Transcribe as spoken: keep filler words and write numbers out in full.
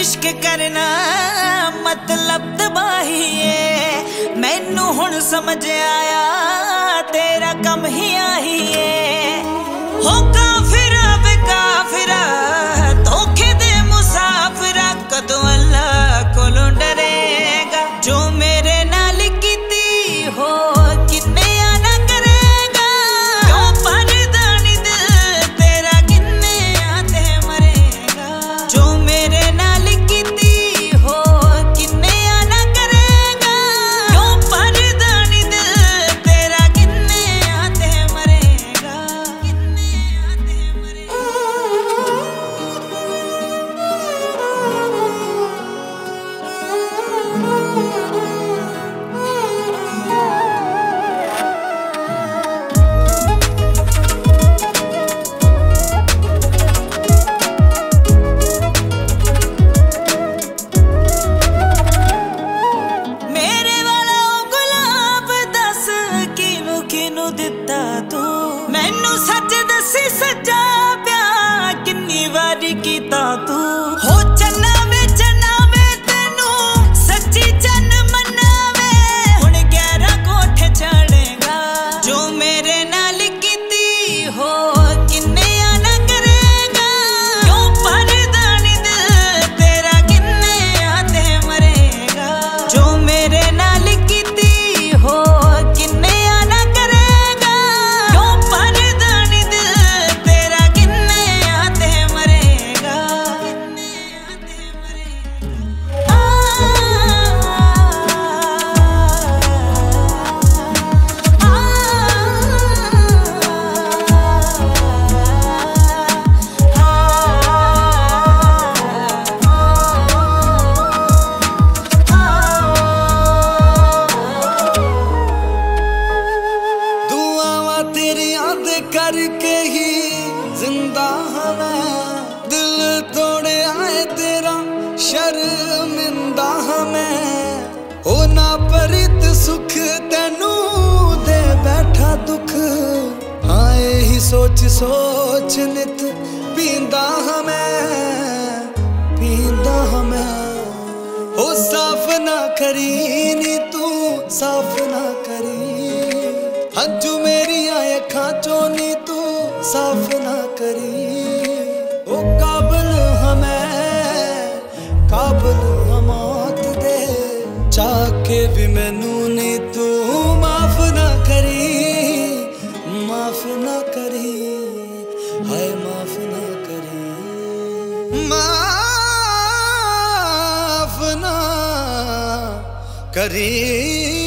इश्क करना मतलब तबाही है। मैनू हुण समझ आया तेरा कम ही आही है। हो काफिरा बे काफिरा धोखे दे मुसाफिरा कदों अल्लाह कोलों डरेगा। जो मेरे नाल कीती हो किन्ने आना करेगा। क्यों परदा नी दिल तेरा किन्ने आते मरेगा। जो मेरे नाल कीती हो किन्ने आना करेगा। क्यों परदा नी दिल तेरा किन्ने आते मरेगा। किन्ने आते मरेगा। मेरे वाला गुलाब दस किनू किनू दिता तू। मैनू सच दसी सजा प्या किन्नी वारी कीता तू। हो चन्ना वे चन्ना वे तेनू सच्ची चन मनावे। हुण ग्यारह कोठे चढ़ेगा। जो मेरे नाल कीती हो किन्ने आना करेगा। क्यों परदा नी दिल तेरा किन्ने आते मरेगा। जो मेरे नाल कीती हो किन्ने आना करेगा। क्यों परदा नी दिल तेरा किन्ने आते मरेगा। किन्ने आते मरेगा। आ, दुआवां तेरियां दे करके ही जिंदा हां मैं। दिल तोड़े आए तेरा शर्मिंदा हां मैं। ओ ना परित सुख तेनू दे बैठा दुख। हाँ यही सोच सोच नित पींदा हां मैं पींदा हां मैं। ओ साफ ना करी नी तू साफ ना करी। हंजू मेरी अखां चों नी तू साफ ना करी। ओ काबल हमें काबल हमात दे चाके भी मैनू नी तू माफ ना करी माफ ना करी। हाय माफ ना करी माफ ना करी।